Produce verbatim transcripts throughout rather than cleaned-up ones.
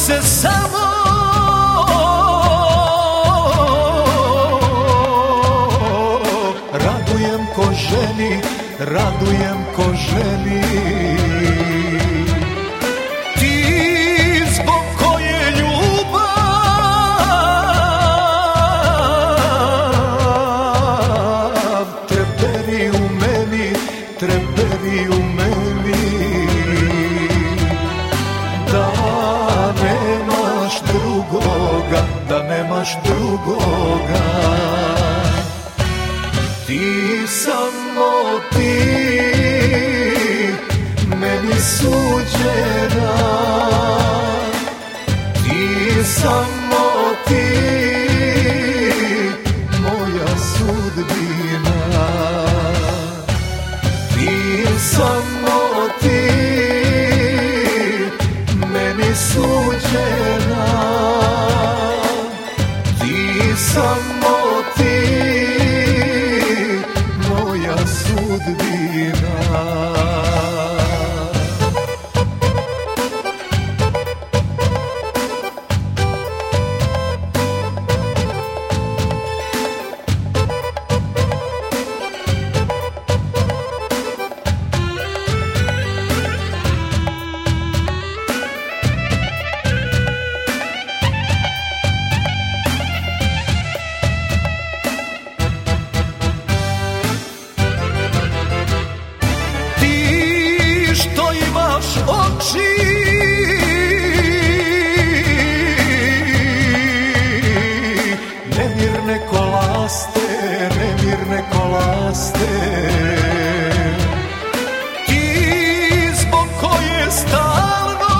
se samo radujem ko ženi, radujem ko ženi. Ti zbog koje ljubav treperi u meni, treperi u meni. Da nemaš drugoga, da nemaš drugoga. Ti samo ti meni suđena, ti samo ti moja sudbina. Ti samo ti meni suđena, ti samo ti moja sudbina. Što imaš oči nemirne ko laste, nemirne ko laste. Ti zbog koje stalno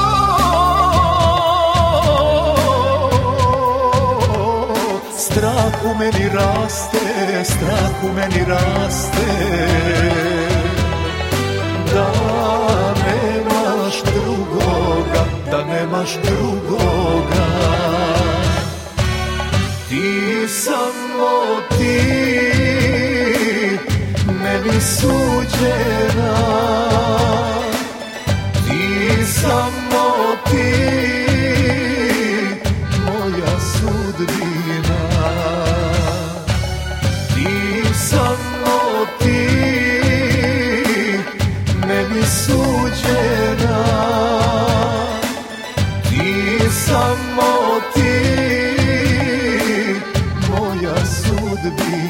strah u meni raste, strah u meni raste. Da nemaš drugoga, da nemaš drugoga. Ti samo ti meni suđena, ti samo ti moja sudbina. Ti samo ti meni suđena, ti samo ti moja sudbina.